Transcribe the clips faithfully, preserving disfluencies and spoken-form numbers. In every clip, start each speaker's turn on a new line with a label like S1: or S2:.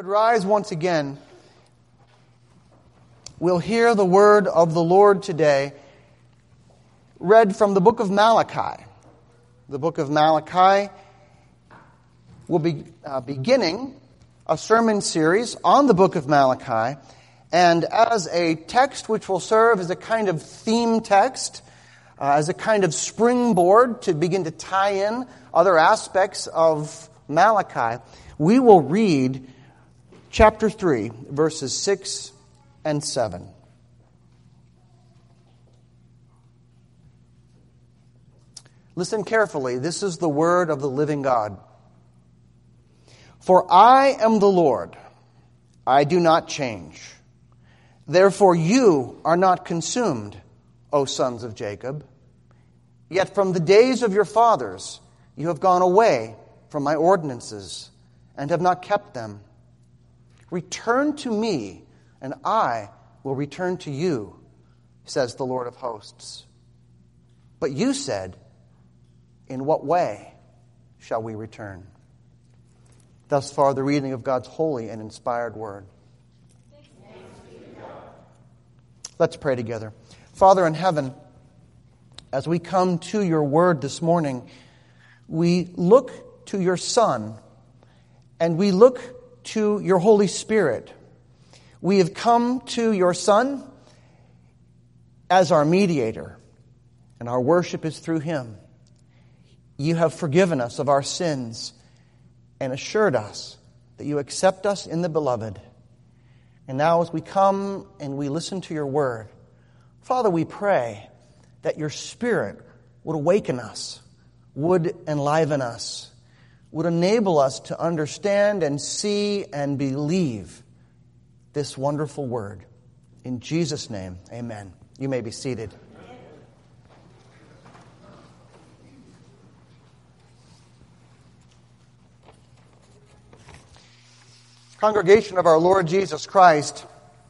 S1: would rise once again, we'll hear the word of the Lord today read from the book of Malachi. The book of Malachi will be uh, beginning a sermon series on the book of Malachi, and as a text which will serve as a kind of theme text, uh, as a kind of springboard to begin to tie in other aspects of Malachi, we will read chapter three, verses six and seven. Listen carefully. This is the word of the living God. For I am the Lord, I do not change. Therefore you are not consumed, O sons of Jacob. Yet from the days of your fathers you have gone away from my ordinances and have not kept them. Return to me, and I will return to you, says the Lord of hosts. But you said, in what way shall we return? Thus far, the reading of God's holy and inspired word. Let's pray together. Father in heaven, as we come to your word this morning, we look to your Son, and we look to your Holy Spirit. We have come to your Son as our mediator, and our worship is through him. You have forgiven us of our sins and assured us that you accept us in the beloved. And now as we come and we listen to your word, Father, we pray that your Spirit would awaken us, would enliven us, would enable us to understand and see and believe this wonderful word. In Jesus' name, amen. You may be seated. Congregation of our Lord Jesus Christ,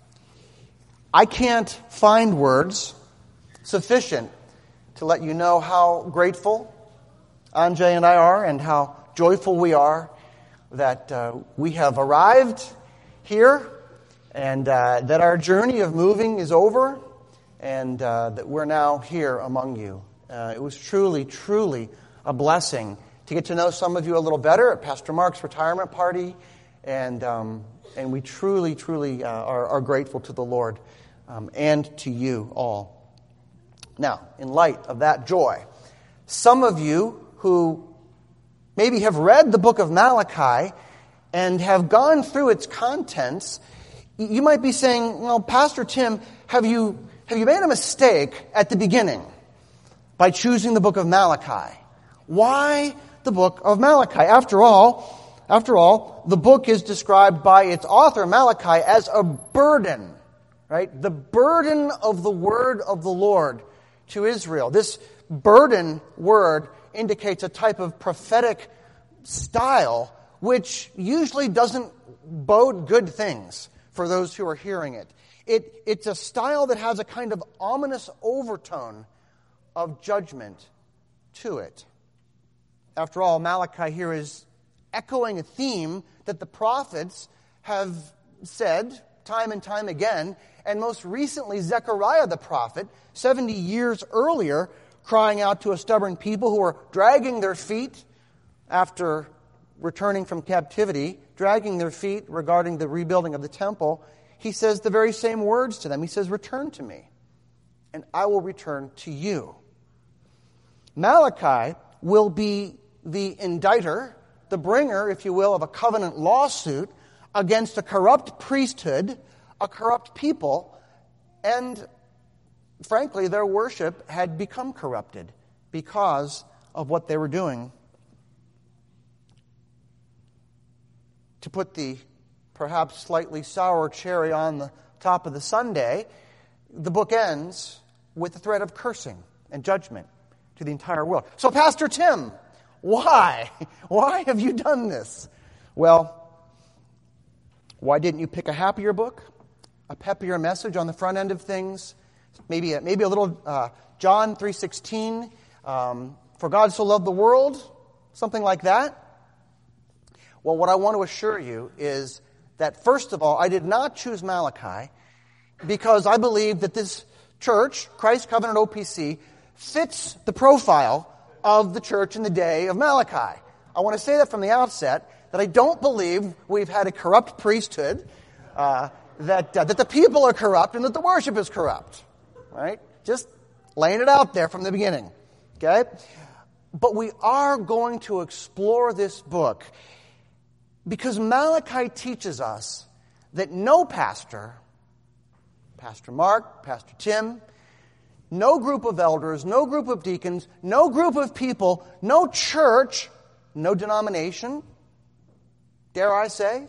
S1: I can't find words sufficient to let you know how grateful Anjay and I are and how joyful we are that uh, we have arrived here and uh, that our journey of moving is over and uh, that we're now here among you. Uh, it was truly, truly a blessing to get to know some of you a little better at Pastor Mark's retirement party, and um, and we truly, truly uh, are, are grateful to the Lord um, and to you all. Now, in light of that joy, some of you who maybe have read the book of Malachi and have gone through its contents, you might be saying, well, Pastor Tim, have you have you made a mistake at the beginning by choosing the book of Malachi? Why the book of Malachi? After all, after all, the book is described by its author, Malachi, as a burden, right? The burden of the word of the Lord to Israel. This burden word indicates a type of prophetic style which usually doesn't bode good things for those who are hearing it. It it's a style that has a kind of ominous overtone of judgment to it. After all, Malachi here is echoing a theme that the prophets have said time and time again, and most recently Zechariah the prophet, seventy years earlier, crying out to a stubborn people who are dragging their feet after returning from captivity, dragging their feet regarding the rebuilding of the temple. He says the very same words to them. He says, return to me, and I will return to you. Malachi will be the indicter, the bringer, if you will, of a covenant lawsuit against a corrupt priesthood, a corrupt people, and frankly, their worship had become corrupted because of what they were doing. To put the perhaps slightly sour cherry on the top of the sundae, the book ends with the threat of cursing and judgment to the entire world. So, Pastor Tim, why? Why have you done this? Well, why didn't you pick a happier book? A peppier message on the front end of things? Maybe a, maybe a little uh, John three sixteen, um, for God so loved the world, something like that? Well, what I want to assure you is that, first of all, I did not choose Malachi because I believe that this church, Christ Covenant O P C, fits the profile of the church in the day of Malachi. I want to say that from the outset, that I don't believe we've had a corrupt priesthood, uh, that uh, that the people are corrupt, and that the worship is corrupt. Right? Just laying it out there from the beginning. Okay? But we are going to explore this book because Malachi teaches us that no pastor, Pastor Mark, Pastor Tim, no group of elders, no group of deacons, no group of people, no church, no denomination, dare I say,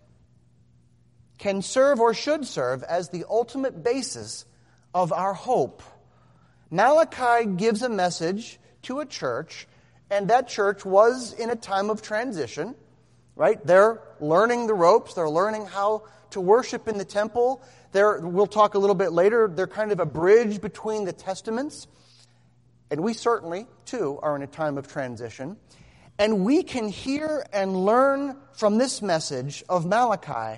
S1: can serve or should serve as the ultimate basis of our hope. Malachi gives a message to a church, and that church was in a time of transition, right? They're learning the ropes. They're learning how to worship in the temple. They're, we'll talk a little bit later, they're kind of a bridge between the testaments. And we certainly, too, are in a time of transition. And we can hear and learn from this message of Malachi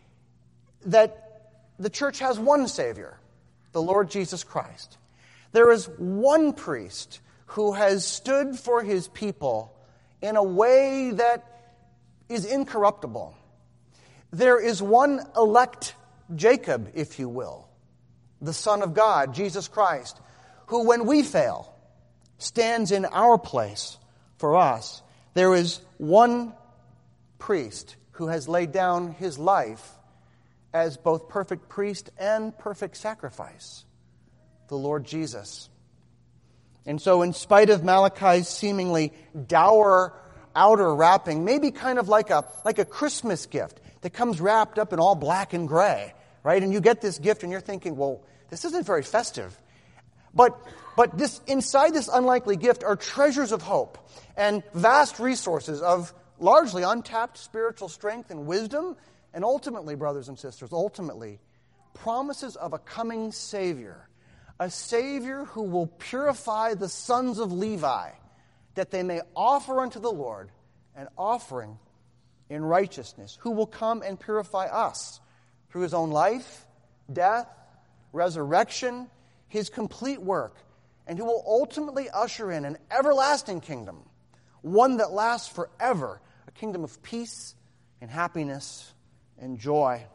S1: that the church has one Savior, the Lord Jesus Christ. There is one priest who has stood for his people in a way that is incorruptible. There is one elect Jacob, if you will, the Son of God, Jesus Christ, who, when we fail, stands in our place for us. There is one priest who has laid down his life as both perfect priest and perfect sacrifice, the Lord Jesus. And so, in spite of Malachi's seemingly dour outer wrapping, maybe kind of like a like a Christmas gift that comes wrapped up in all black and gray, right? And you get this gift and you're thinking, well, this isn't very festive. But but this inside this unlikely gift are treasures of hope and vast resources of largely untapped spiritual strength and wisdom, and ultimately, brothers and sisters, ultimately, promises of a coming Savior, a Savior who will purify the sons of Levi, that they may offer unto the Lord an offering in righteousness, who will come and purify us through his own life, death, resurrection, his complete work, and who will ultimately usher in an everlasting kingdom, one that lasts forever, a kingdom of peace and happiness and joy.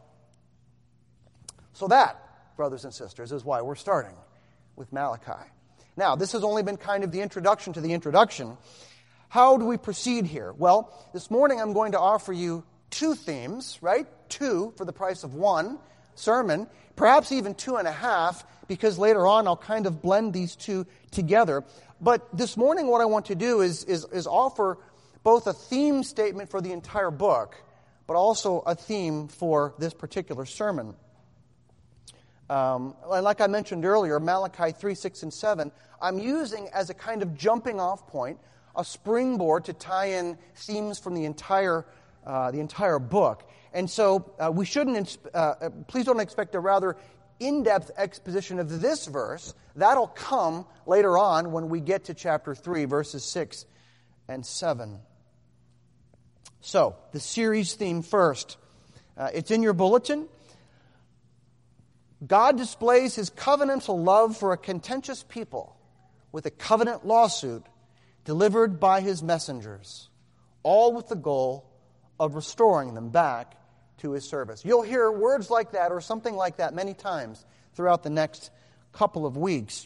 S1: So that, brothers and sisters, is why we're starting with Malachi. Now, this has only been kind of the introduction to the introduction. How do we proceed here? Well, this morning I'm going to offer you two themes, right? Two for the price of one sermon, perhaps even two and a half, because later on I'll kind of blend these two together. But this morning what I want to do is, is, is offer both a theme statement for the entire book, but also a theme for this particular sermon. Um, like I mentioned earlier, Malachi three, six, and seven, I'm using as a kind of jumping off point, a springboard to tie in themes from the entire uh, the entire book. And so uh, we shouldn't, uh, please don't expect a rather in-depth exposition of this verse. That'll come later on when we get to chapter three, verses six and seven. So, the series theme first. Uh, it's in your bulletin. God displays his covenantal love for a contentious people with a covenant lawsuit delivered by his messengers, all with the goal of restoring them back to his service. You'll hear words like that or something like that many times throughout the next couple of weeks.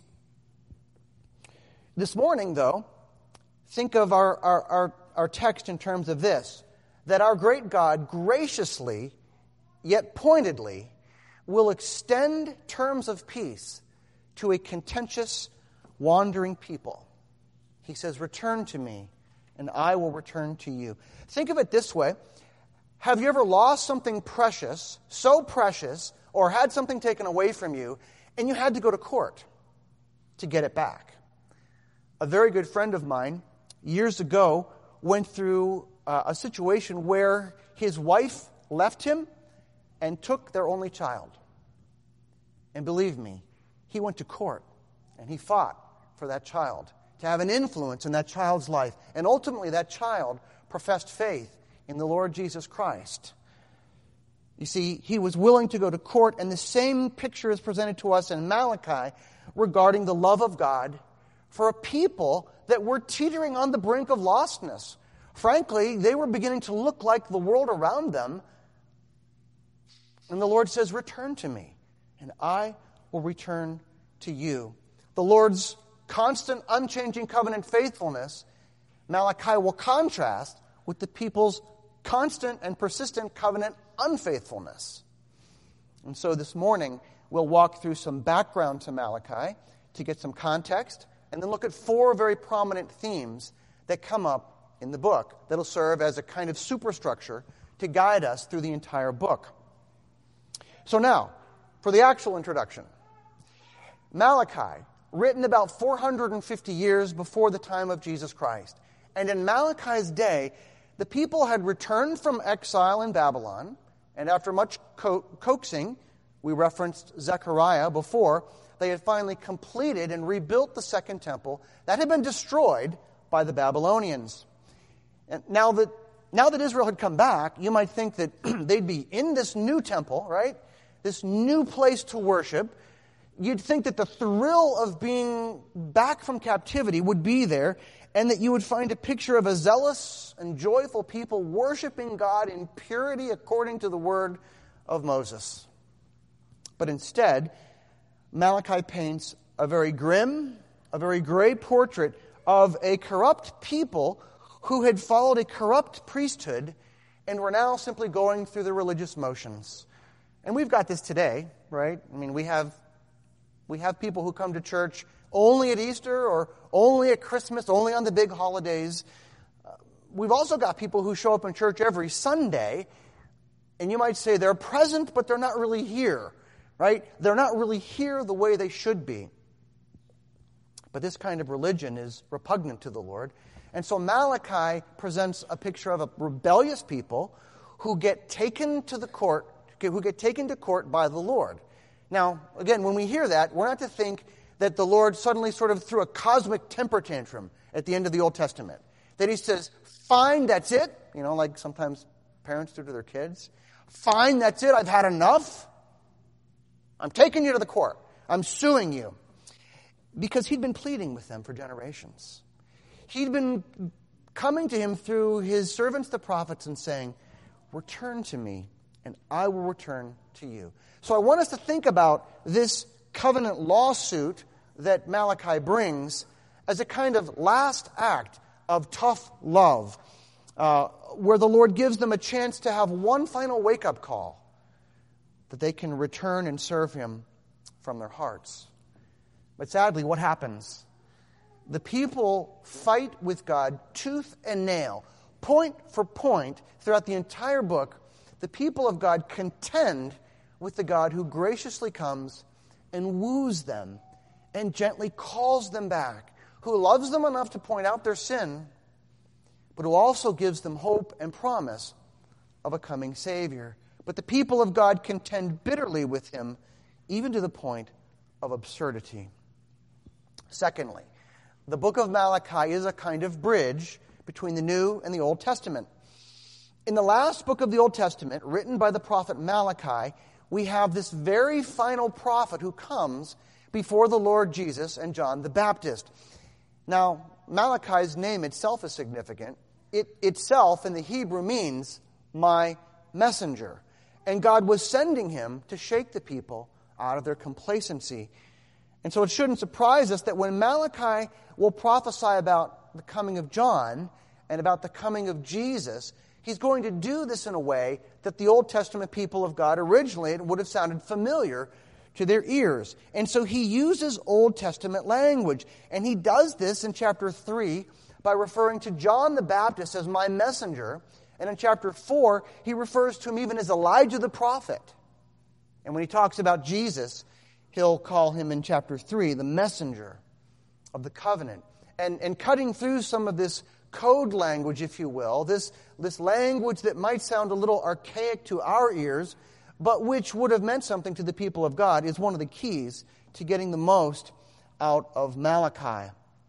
S1: This morning, though, think of our, our, our, our text in terms of this, that our great God graciously, yet pointedly, will extend terms of peace to a contentious, wandering people. He says, return to me, and I will return to you. Think of it this way. Have you ever lost something precious, so precious, or had something taken away from you, and you had to go to court to get it back? A very good friend of mine, years ago, went through uh, a situation where his wife left him and took their only child. And believe me, he went to court and he fought for that child to have an influence in that child's life. And ultimately that child professed faith in the Lord Jesus Christ. You see, he was willing to go to court, and the same picture is presented to us in Malachi regarding the love of God for a people that were teetering on the brink of lostness. Frankly, they were beginning to look like the world around them. And the Lord says, return to me, and I will return to you. The Lord's constant, unchanging covenant faithfulness, Malachi will contrast with the people's constant and persistent covenant unfaithfulness. And so this morning, we'll walk through some background to Malachi to get some context, and then look at four very prominent themes that come up in the book that'll serve as a kind of superstructure to guide us through the entire book. So now, for the actual introduction. Malachi, written about four hundred fifty years before the time of Jesus Christ. And in Malachi's day, the people had returned from exile in Babylon, and after much co- coaxing, we referenced Zechariah before, they had finally completed and rebuilt the second temple that had been destroyed by the Babylonians. And now that, now that Israel had come back, you might think that they'd be in this new temple, right? This new place to worship. You'd think that the thrill of being back from captivity would be there, and that you would find a picture of a zealous and joyful people worshiping God in purity according to the word of Moses. But instead, Malachi paints a very grim, a very gray portrait of a corrupt people who had followed a corrupt priesthood and were now simply going through the religious motions. And we've got this today, right? I mean, we have we have people who come to church only at Easter or only at Christmas, only on the big holidays. Uh, we've also got people who show up in church every Sunday, and you might say they're present, but they're not really here, right? They're not really here the way they should be. But this kind of religion is repugnant to the Lord. And so Malachi presents a picture of a rebellious people who get taken to the court, who get taken to court by the Lord. Now, again, when we hear that, we're not to think that the Lord suddenly sort of threw a cosmic temper tantrum at the end of the Old Testament. That he says, fine, that's it. You know, like sometimes parents do to their kids. Fine, that's it. I've had enough. I'm taking you to the court. I'm suing you. Because he'd been pleading with them for generations. He'd been coming to him through his servants, the prophets, and saying, return to me, and I will return to you. So I want us to think about this covenant lawsuit that Malachi brings as a kind of last act of tough love, uh, where the Lord gives them a chance to have one final wake-up call, that they can return and serve him from their hearts. But sadly, what happens? The people fight with God tooth and nail, point for point, throughout the entire book. The people of God contend with the God who graciously comes and woos them and gently calls them back, who loves them enough to point out their sin, but who also gives them hope and promise of a coming Savior. But the people of God contend bitterly with him, even to the point of absurdity. Secondly, the book of Malachi is a kind of bridge between the New and the Old Testament. In the last book of the Old Testament, written by the prophet Malachi, we have this very final prophet who comes before the Lord Jesus and John the Baptist. Now, Malachi's name itself is significant. It itself in the Hebrew means my messenger. And God was sending him to shake the people out of their complacency. And so it shouldn't surprise us that when Malachi will prophesy about the coming of John and about the coming of Jesus, he's going to do this in a way that the Old Testament people of God originally it would have sounded familiar to their ears. And so he uses Old Testament language. And he does this in chapter three by referring to John the Baptist as my messenger. And in chapter four, he refers to him even as Elijah the prophet. And when he talks about Jesus, he'll call him in chapter three the messenger of the covenant. And, and cutting through some of this code language, if you will, this, this language that might sound a little archaic to our ears, but which would have meant something to the people of God, is one of the keys to getting the most out of Malachi.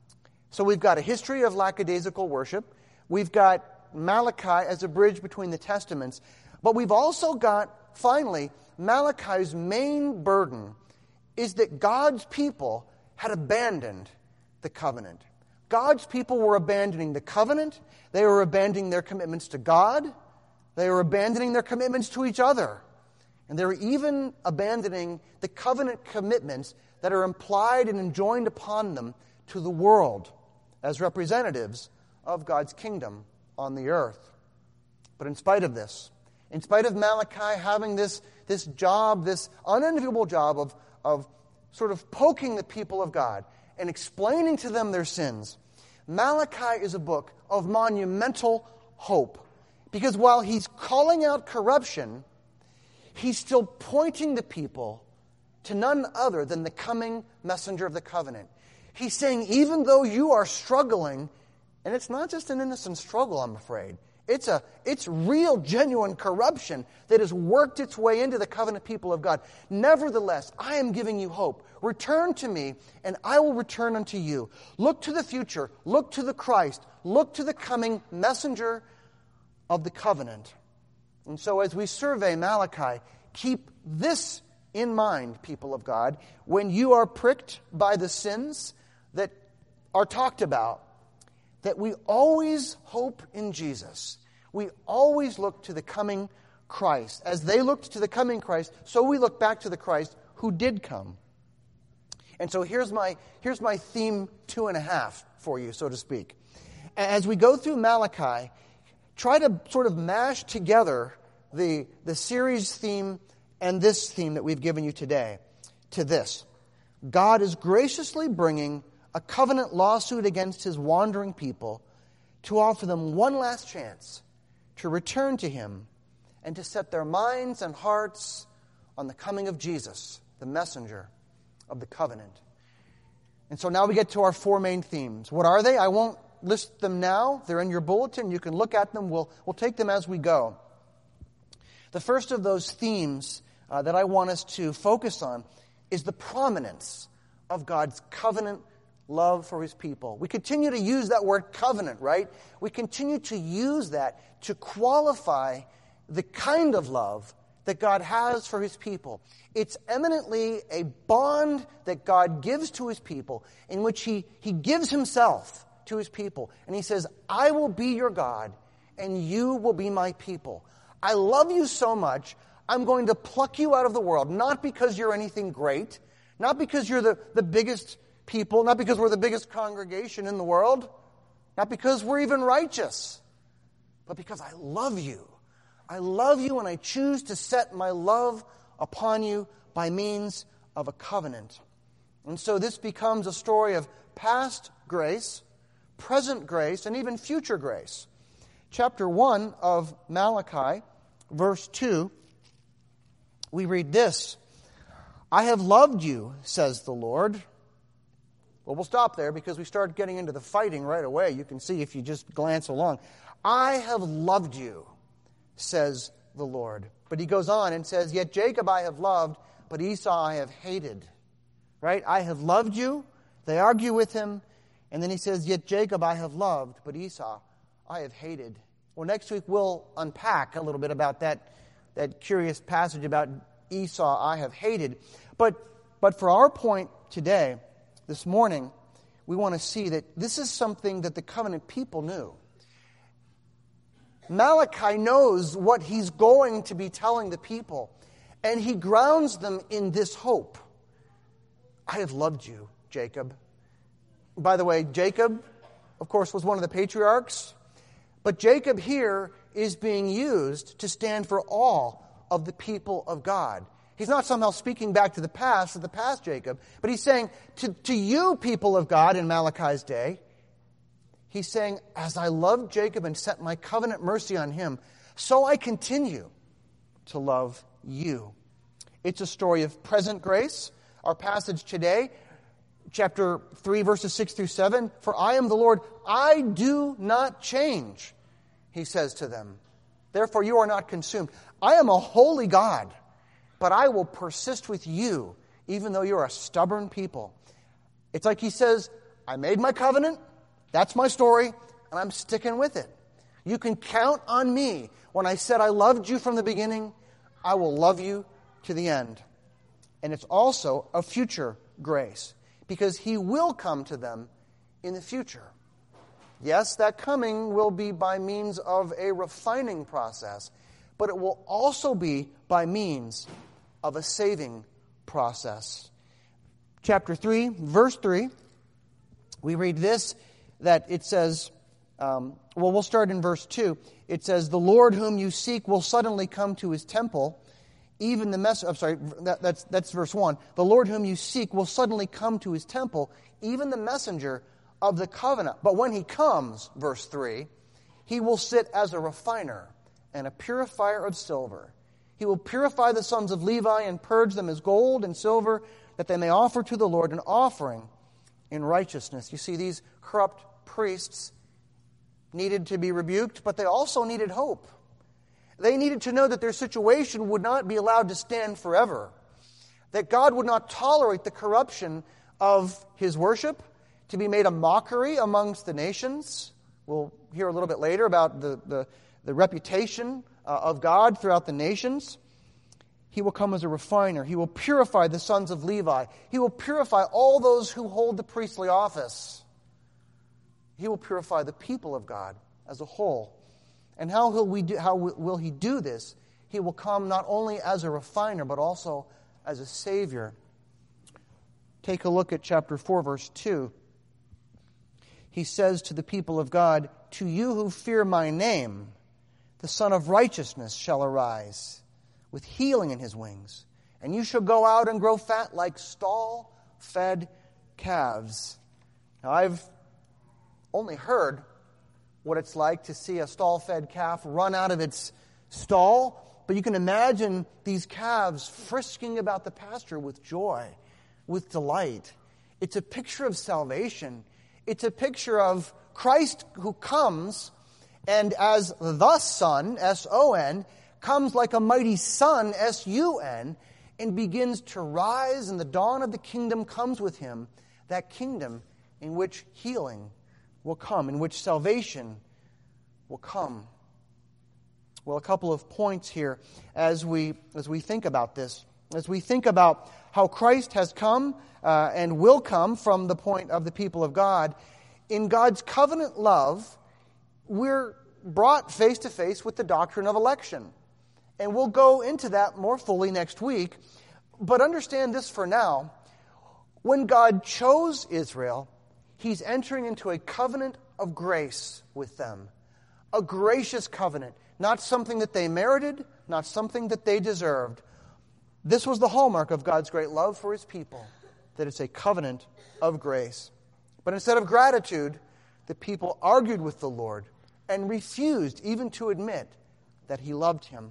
S1: So we've got a history of lackadaisical worship. We've got Malachi as a bridge between the Testaments. But we've also got finally, Malachi's main burden is that God's people had abandoned the covenant. God's people were abandoning the covenant. They were abandoning their commitments to God. They were abandoning their commitments to each other. And they were even abandoning the covenant commitments that are implied and enjoined upon them to the world as representatives of God's kingdom on the earth. But in spite of this, in spite of Malachi having this, this job, this unenviable job of, of sort of poking the people of God and explaining to them their sins, Malachi is a book of monumental hope. Because while he's calling out corruption, he's still pointing the people to none other than the coming messenger of the covenant. He's saying, even though you are struggling, and it's not just an innocent struggle, I'm afraid. It's a, it's real, genuine corruption that has worked its way into the covenant people of God. Nevertheless, I am giving you hope. Return to me, and I will return unto you. Look to the future. Look to the Christ. Look to the coming messenger of the covenant. And so as we survey Malachi, keep this in mind, people of God. When you are pricked by the sins that are talked about, that we always hope in Jesus. We always look to the coming Christ. As they looked to the coming Christ, so we look back to the Christ who did come. And so here's my, here's my theme two and a half for you, so to speak. As we go through Malachi, try to sort of mash together the, the series theme and this theme that we've given you today to this. God is graciously bringing a covenant lawsuit against his wandering people to offer them one last chance to return to him and to set their minds and hearts on the coming of Jesus, the messenger of the covenant. And so now we get to our four main themes. What are they? I won't list them now. They're in your bulletin. You can look at them. We'll, we'll take them as we go. The first of those themes uh, that I want us to focus on is the prominence of God's covenant love for his people. We continue to use that word covenant, right? We continue to use that to qualify the kind of love that God has for his people. It's eminently a bond that God gives to his people in which he, he gives himself to his people. And he says, I will be your God and you will be my people. I love you so much, I'm going to pluck you out of the world, not because you're anything great, not because you're the, the biggest people, not because we're the biggest congregation in the world, not because we're even righteous, but because I love you. I love you and I choose to set my love upon you by means of a covenant. And so this becomes a story of past grace, present grace, and even future grace. Chapter one of Malachi, verse two, we read this: I have loved you, says the Lord. Well, we'll stop there because we start getting into the fighting right away. You can see if you just glance along. I have loved you, says the Lord. But he goes on and says, yet Jacob I have loved, but Esau I have hated. Right? I have loved you. They argue with him. And then he says, yet Jacob I have loved, but Esau I have hated. Well, next week we'll unpack a little bit about that, that curious passage about Esau I have hated. But, but for our point today, this morning, we want to see that this is something that the covenant people knew. Malachi knows what he's going to be telling the people, and he grounds them in this hope. I have loved you, Jacob. By the way, Jacob, of course, was one of the patriarchs, but Jacob here is being used to stand for all of the people of God. He's not somehow speaking back to the past, to the past Jacob, but he's saying to, to you, people of God, in Malachi's day, he's saying, as I loved Jacob and set my covenant mercy on him, so I continue to love you. It's a story of present grace. Our passage today, chapter three, verses six through seven, for I am the Lord, I do not change, he says to them. Therefore you are not consumed. I am a holy God, but I will persist with you, even though you're a stubborn people. It's like he says, I made my covenant, that's my story, and I'm sticking with it. You can count on me. When I said I loved you from the beginning, I will love you to the end. And it's also a future grace, because he will come to them in the future. Yes, that coming will be by means of a refining process, but it will also be by means of a saving process. Chapter three, verse three, we read this, that it says, um, well, we'll start in verse two. It says, the Lord whom you seek will suddenly come to his temple. Even the mess. I'm sorry, that, that's, that's verse one. The Lord whom you seek will suddenly come to his temple, even the messenger of the covenant. But when he comes, verse three, he will sit as a refiner and a purifier of silver. He will purify the sons of Levi and purge them as gold and silver, that they may offer to the Lord an offering in righteousness. You see, these corrupt priests needed to be rebuked, but they also needed hope. They needed to know that their situation would not be allowed to stand forever, that God would not tolerate the corruption of his worship to be made a mockery amongst the nations. We'll hear a little bit later about the, the, the reputation uh, of God throughout the nations. He will come as a refiner. He will purify the sons of Levi. He will purify all those who hold the priestly office. He will purify the people of God as a whole. And how will we do, how will he do this? He will come not only as a refiner, but also as a Savior. Take a look at chapter four, verse two. He says to the people of God, to you who fear my name, the Son of Righteousness shall arise, with healing in his wings. And you shall go out and grow fat like stall-fed calves. Now, I've only heard what it's like to see a stall-fed calf run out of its stall. But you can imagine these calves frisking about the pasture with joy, with delight. It's a picture of salvation. It's a picture of Christ who comes, and as the Son, S O N, comes like a mighty sun, S U N, and begins to rise, and the dawn of the kingdom comes with him, that kingdom in which healing will come, in which salvation will come. Well, a couple of points here as we as we think about this. As we think about how Christ has come uh, and will come from the point of the people of God, in God's covenant love, we're brought face to face with the doctrine of election. And we'll go into that more fully next week. But understand this for now. When God chose Israel, he's entering into a covenant of grace with them. A gracious covenant. Not something that they merited, not something that they deserved. This was the hallmark of God's great love for his people, that it's a covenant of grace. But instead of gratitude, the people argued with the Lord and refused even to admit that he loved him.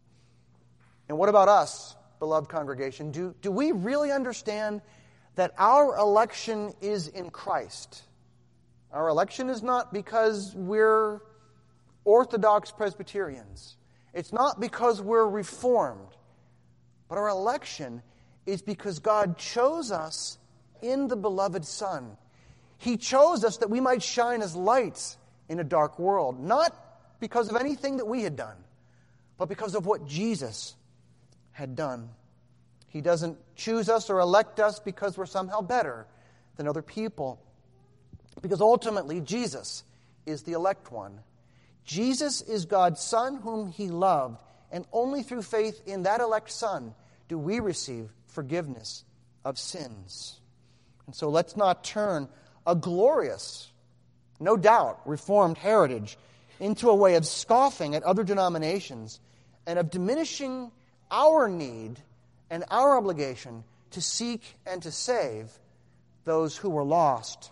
S1: And what about us, beloved congregation? Do, do we really understand that our election is in Christ? Our election is not because we're Orthodox Presbyterians. It's not because we're Reformed. But our election is because God chose us in the beloved Son. He chose us that we might shine as lights in a dark world. Not because of anything that we had done, but because of what Jesus had done. He doesn't choose us or elect us because we're somehow better than other people. Because ultimately, Jesus is the elect one. Jesus is God's Son whom he loved, and only through faith in that elect Son do we receive forgiveness of sins. And so let's not turn a glorious, no doubt, Reformed heritage into a way of scoffing at other denominations and of diminishing our need and our obligation to seek and to save those who were lost.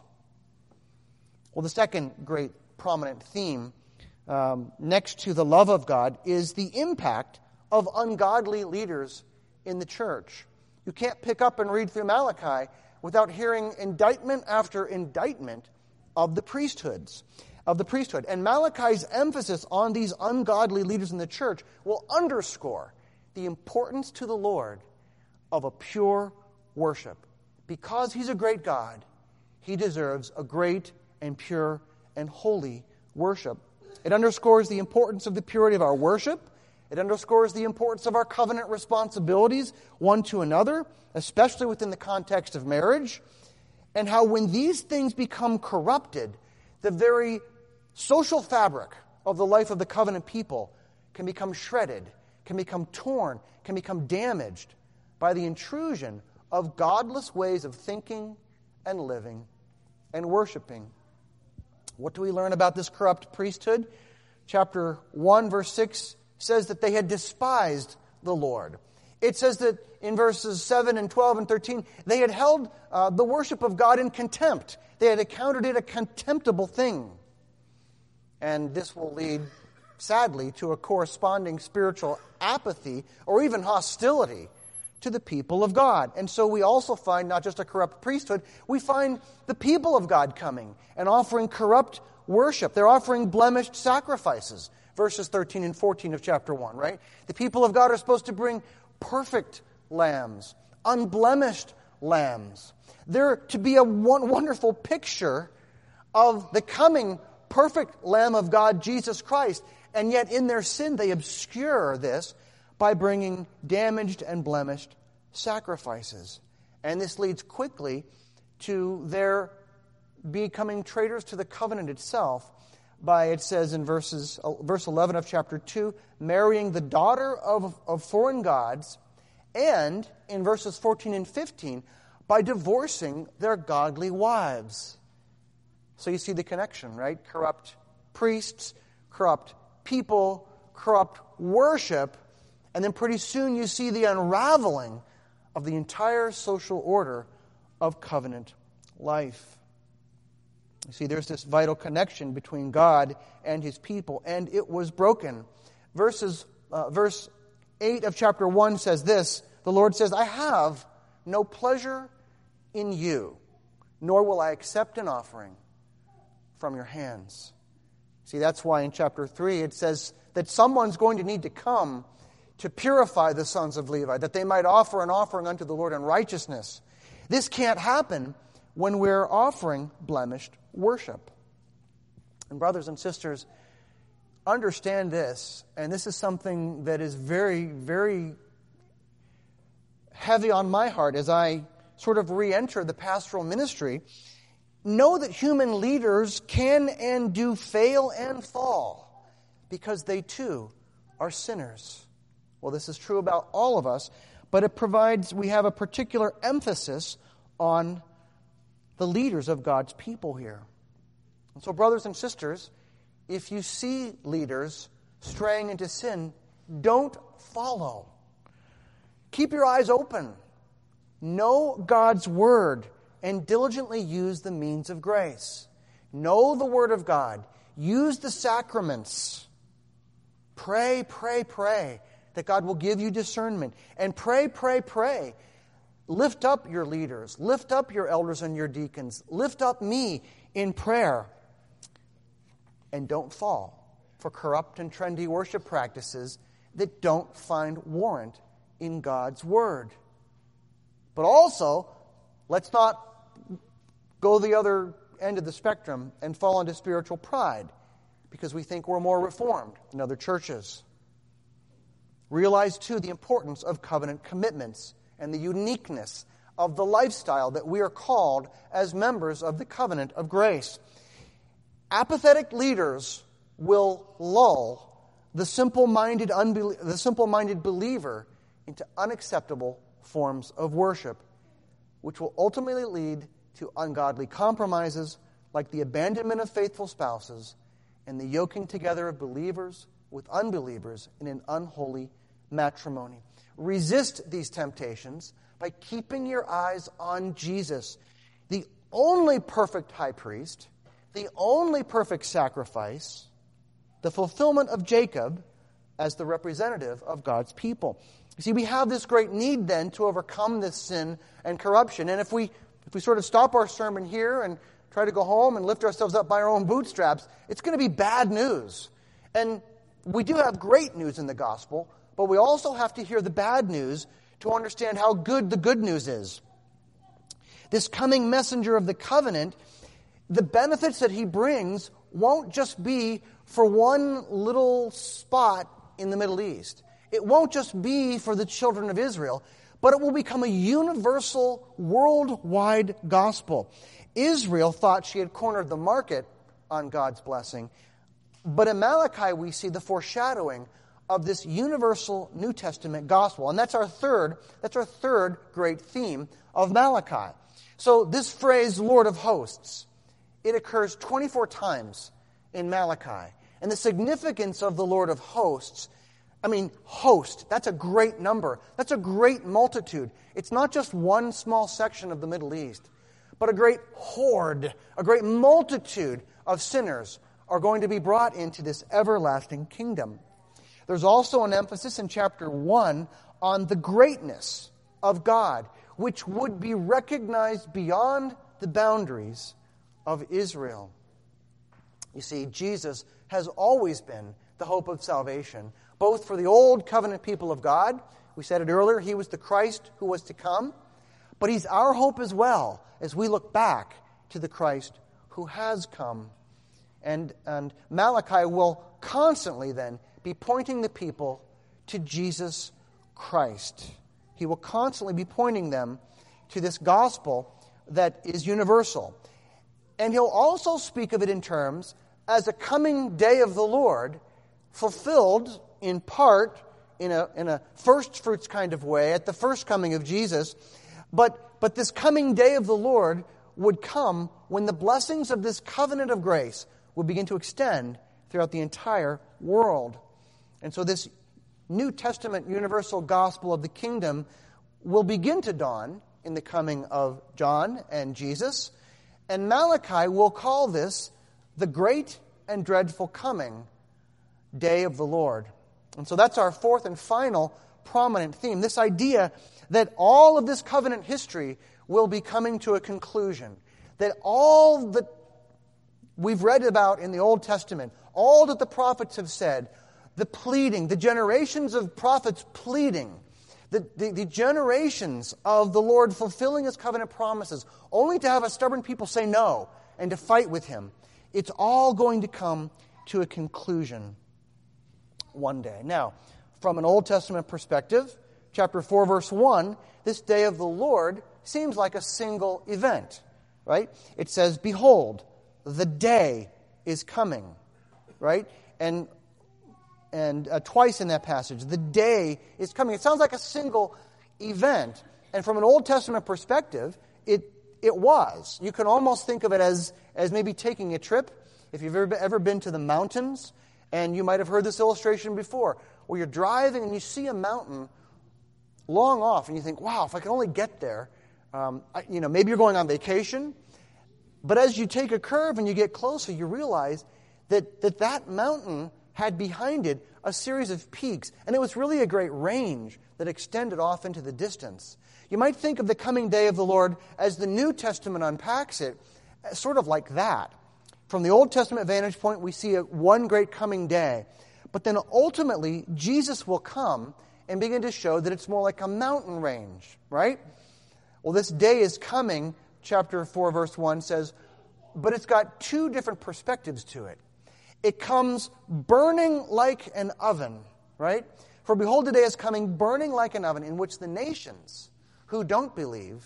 S1: Well, the second great prominent theme Um, next to the love of God, is the impact of ungodly leaders in the church. You can't pick up and read through Malachi without hearing indictment after indictment of the priesthoods, of the priesthood. And Malachi's emphasis on these ungodly leaders in the church will underscore the importance to the Lord of a pure worship. Because he's a great God, he deserves a great and pure and holy worship. It underscores the importance of the purity of our worship It underscores the importance of our covenant responsibilities one to another, especially within the context of marriage, and how when these things become corrupted, the very social fabric of the life of the covenant people can become shredded, can become torn, can become damaged by the intrusion of godless ways of thinking and living and worshiping. What do we learn about this corrupt priesthood? Chapter one, verse six says that they had despised the Lord. It says that in verses seven and twelve and thirteen, they had held uh, the worship of God in contempt. They had accounted it a contemptible thing. And this will lead, sadly, to a corresponding spiritual apathy or even hostility to the people of God. And so we also find not just a corrupt priesthood, we find the people of God coming and offering corrupt worship. They're offering blemished sacrifices. Verses thirteen and fourteen of chapter one, right? The people of God are supposed to bring perfect lambs, unblemished lambs. They're to be a wonderful picture of the coming perfect Lamb of God, Jesus Christ. And yet in their sin, they obscure this by bringing damaged and blemished sacrifices. And this leads quickly to their becoming traitors to the covenant itself by, it says in verses verse eleven of chapter two, marrying the daughter of, of foreign gods, and in verses fourteen and fifteen, by divorcing their godly wives. So you see the connection, right? Corrupt priests, corrupt people, corrupt worship, and then pretty soon you see the unraveling of the entire social order of covenant life. You see, there's this vital connection between God and His people, and it was broken. Verses, uh, verse eight of chapter one says this, the Lord says, I have no pleasure in you, nor will I accept an offering from your hands. See, that's why in chapter three it says that someone's going to need to come to purify the sons of Levi, that they might offer an offering unto the Lord in righteousness. This can't happen when we're offering blemished worship. And brothers and sisters, understand this, and this is something that is very, very heavy on my heart as I sort of re-enter the pastoral ministry. Know that human leaders can and do fail and fall because they too are sinners. Well, this is true about all of us, but it provides, we have a particular emphasis on the leaders of God's people here. And so, brothers and sisters, if you see leaders straying into sin, don't follow. Keep your eyes open. Know God's Word and diligently use the means of grace. Know the Word of God. Use the sacraments. Pray, pray, pray that God will give you discernment. And pray, pray, pray. Lift up your leaders. Lift up your elders and your deacons. Lift up me in prayer. And don't fall for corrupt and trendy worship practices that don't find warrant in God's Word. But also, let's not go the other end of the spectrum and fall into spiritual pride because we think we're more reformed than other churches. Realize, too, the importance of covenant commitments and the uniqueness of the lifestyle that we are called as members of the covenant of grace. Apathetic leaders will lull the simple-minded unbel- the simple-minded believer into unacceptable forms of worship, which will ultimately lead to ungodly compromises like the abandonment of faithful spouses and the yoking together of believers with unbelievers in an unholy matrimony. Resist these temptations by keeping your eyes on Jesus, the only perfect high priest, the only perfect sacrifice, the fulfillment of Jacob as the representative of God's people. You see, we have this great need then to overcome this sin and corruption. And if we if we sort of stop our sermon here and try to go home and lift ourselves up by our own bootstraps, it's going to be bad news. And we do have great news in the gospel, but we also have to hear the bad news to understand how good the good news is. This coming messenger of the covenant, the benefits that he brings won't just be for one little spot in the Middle East. It won't just be for the children of Israel, but it will become a universal, worldwide gospel. Israel thought she had cornered the market on God's blessing, but in Malachi we see the foreshadowing of this universal New Testament gospel. And that's our third, that's our third great theme of Malachi. So this phrase, Lord of hosts, it occurs twenty-four times in Malachi. And the significance of the Lord of hosts, I mean, host, that's a great number. That's a great multitude. It's not just one small section of the Middle East, but a great horde, a great multitude of sinners are going to be brought into this everlasting kingdom. There's also an emphasis in chapter one on the greatness of God, which would be recognized beyond the boundaries of Israel. You see, Jesus has always been the hope of salvation, both for the old covenant people of God. We said it earlier, he was the Christ who was to come. But he's our hope as well as we look back to the Christ who has come. And, and Malachi will constantly then be pointing the people to Jesus Christ. He will constantly be pointing them to this gospel that is universal. And he'll also speak of it in terms as a coming day of the Lord, fulfilled in part in a, in a first fruits kind of way at the first coming of Jesus. But, but this coming day of the Lord would come when the blessings of this covenant of grace would begin to extend throughout the entire world. And so this New Testament universal gospel of the kingdom will begin to dawn in the coming of John and Jesus. And Malachi will call this the great and dreadful coming day of the Lord. And so that's our fourth and final prominent theme, this idea that all of this covenant history will be coming to a conclusion, that all that we've read about in the Old Testament, all that the prophets have said, the pleading, the generations of prophets pleading, the, the, the generations of the Lord fulfilling His covenant promises, only to have a stubborn people say no and to fight with Him. It's all going to come to a conclusion one day. Now, from an Old Testament perspective, chapter four, verse one, this day of the Lord seems like a single event, right? It says, behold, the day is coming, right? And and uh, twice in that passage, the day is coming. It sounds like a single event. And from an Old Testament perspective, it it was. You can almost think of it as, as maybe taking a trip. If you've ever, ever been to the mountains, and you might have heard this illustration before, where you're driving and you see a mountain long off, and you think, wow, if I could only get there. Um, I, you know, maybe you're going on vacation, but as you take a curve and you get closer, you realize that that, that mountain had behind it a series of peaks, and it was really a great range that extended off into the distance. You might think of the coming day of the Lord as the New Testament unpacks it, sort of like that. From the Old Testament vantage point, we see a one great coming day. But then ultimately, Jesus will come and begin to show that it's more like a mountain range, right? Well, this day is coming, chapter four, verse one says, but it's got two different perspectives to it. It comes burning like an oven, right? For behold, the day is coming burning like an oven, in which the nations who don't believe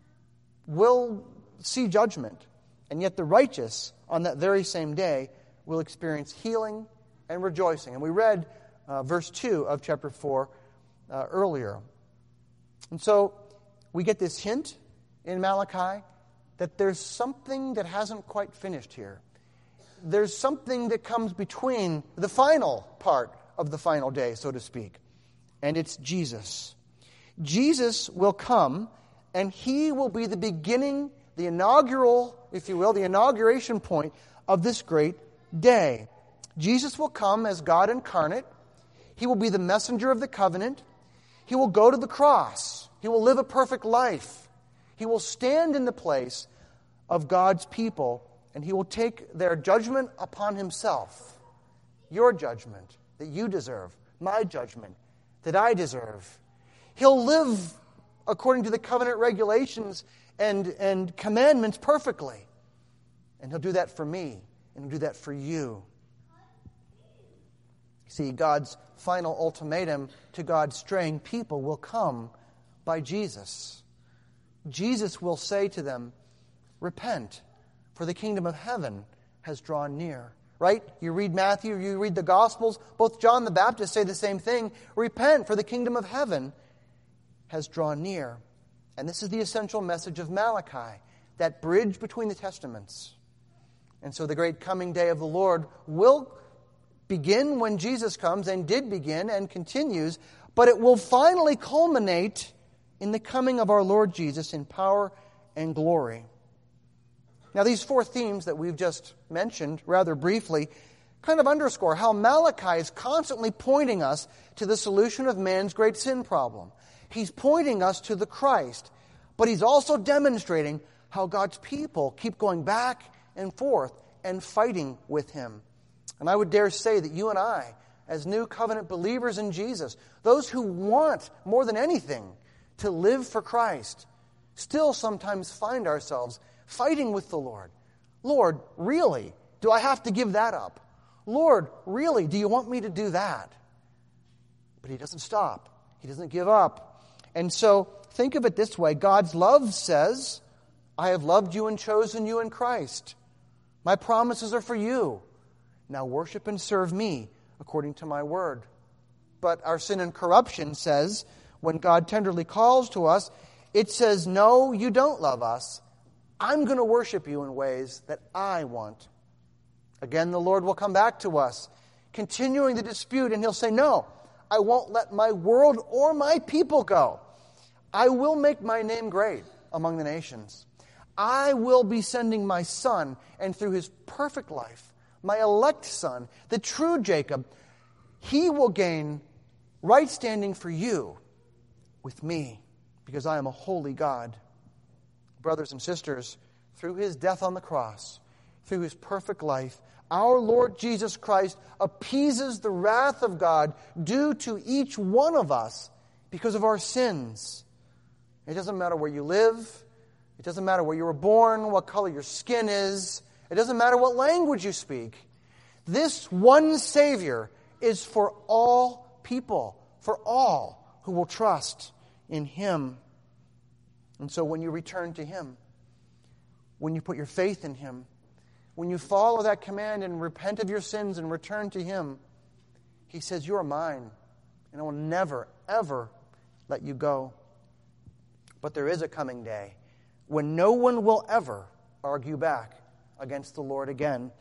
S1: will see judgment. And yet the righteous, on that very same day, will experience healing and rejoicing. And we read uh, verse two of chapter four uh, earlier. And so we get this hint in Malachi that there's something that hasn't quite finished here. There's something that comes between the final part of the final day, so to speak. And it's Jesus. Jesus will come, and He will be the beginning, the inaugural, if you will, the inauguration point of this great day. Jesus will come as God incarnate. He will be the messenger of the covenant. He will go to the cross. He will live a perfect life. He will stand in the place of God's people, and He will take their judgment upon Himself. Your judgment that you deserve. My judgment that I deserve. He'll live according to the covenant regulations and, and commandments perfectly. And He'll do that for me, and He'll do that for you. See, God's final ultimatum to God's straying people will come by Jesus. Jesus will say to them, repent, for the kingdom of heaven has drawn near. Right? You read Matthew, you read the Gospels, both John the Baptist say the same thing. Repent, for the kingdom of heaven has drawn near. And this is the essential message of Malachi, that bridge between the testaments. And so the great coming day of the Lord will begin when Jesus comes, and did begin and continues, but it will finally culminate in the coming of our Lord Jesus in power and glory. Now, these four themes that we've just mentioned rather briefly kind of underscore how Malachi is constantly pointing us to the solution of man's great sin problem. He's pointing us to the Christ, but he's also demonstrating how God's people keep going back and forth and fighting with him. And I would dare say that you and I, as new covenant believers in Jesus, those who want more than anything to live for Christ, still sometimes find ourselves fighting with the Lord. Lord, really? Do I have to give that up? Lord, really? Do you want me to do that? But he doesn't stop. He doesn't give up. And so think of it this way. God's love says, I have loved you and chosen you in Christ. My promises are for you. Now worship and serve me according to my word. But our sin and corruption says, when God tenderly calls to us, it says, no, you don't love us. I'm going to worship you in ways that I want. Again, the Lord will come back to us, continuing the dispute, and he'll say, no, I won't let my world or my people go. I will make my name great among the nations. I will be sending my son, and through his perfect life, my elect son, the true Jacob, he will gain right standing for you with me, because I am a holy God. Brothers and sisters, through his death on the cross, through his perfect life, our Lord Jesus Christ appeases the wrath of God due to each one of us because of our sins. It doesn't matter where you live. It doesn't matter where you were born, what color your skin is. It doesn't matter what language you speak. This one Savior is for all people, for all who will trust in him. And so when you return to him, when you put your faith in him, when you follow that command and repent of your sins and return to him, he says, you are mine, and I will never, ever let you go. But there is a coming day when no one will ever argue back against the Lord again.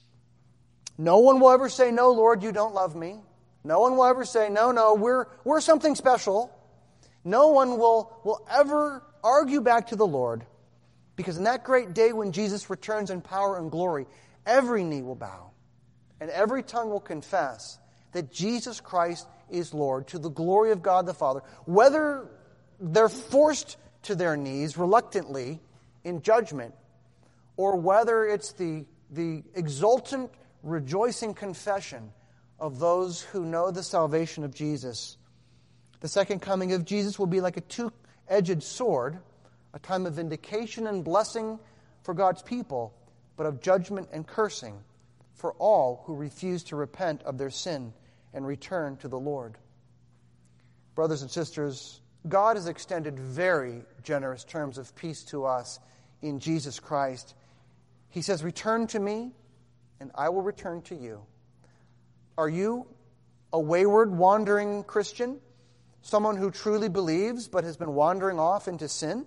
S1: No one will ever say, no, Lord, you don't love me. No one will ever say, no, no, we're, we're something special. No one will, will ever argue back to the Lord, because in that great day when Jesus returns in power and glory, every knee will bow and every tongue will confess that Jesus Christ is Lord, to the glory of God the Father, whether they're forced to their knees reluctantly in judgment, or whether it's the, the exultant, rejoicing confession of those who know the salvation of Jesus. The second coming of Jesus will be like a two-edged sword, a time of vindication and blessing for God's people, but of judgment and cursing for all who refuse to repent of their sin and return to the Lord. Brothers and sisters, God has extended very generous terms of peace to us in Jesus Christ. He says, return to me, and I will return to you. Are you a wayward, wandering Christian? Someone who truly believes but has been wandering off into sin?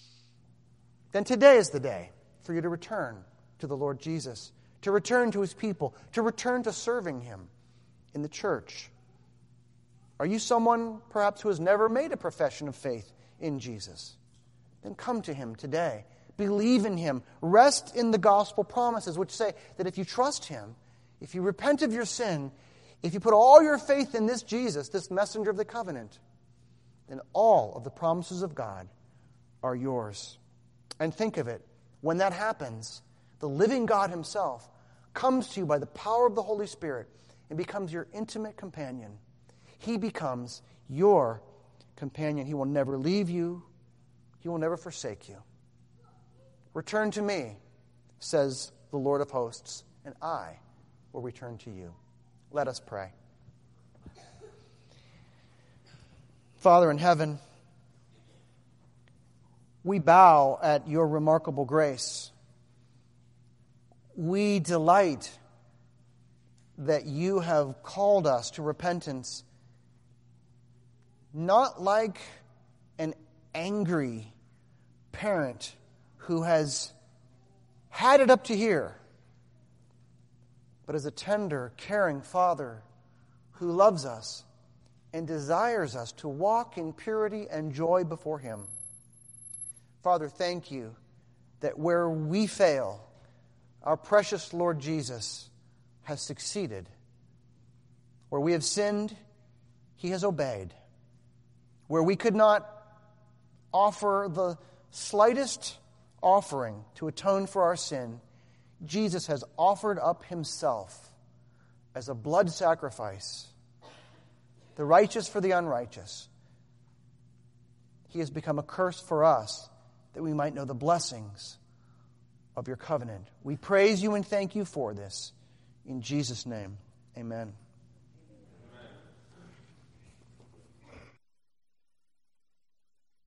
S1: Then today is the day for you to return to the Lord Jesus, to return to his people, to return to serving him in the church. Are you someone perhaps who has never made a profession of faith in Jesus? Then come to him today. Believe in him. Rest in the gospel promises, which say that if you trust him, if you repent of your sin, if you put all your faith in this Jesus, this messenger of the covenant, then all of the promises of God are yours. And think of it, when that happens, the living God himself comes to you by the power of the Holy Spirit and becomes your intimate companion. He becomes your companion. He will never leave you. He will never forsake you. Return to me, says the Lord of hosts, and I will return to you. Let us pray. Father in heaven, we bow at your remarkable grace. We delight that you have called us to repentance, not like an angry parent who has had it up to here, but as a tender, caring Father who loves us and desires us to walk in purity and joy before Him. Father, thank you that where we fail, our precious Lord Jesus has succeeded. Where we have sinned, He has obeyed. Where we could not offer the slightest offering to atone for our sin, Jesus has offered up Himself as a blood sacrifice, the righteous for the unrighteous. He has become a curse for us that we might know the blessings of your covenant. We praise you and thank you for this. In Jesus' name, amen.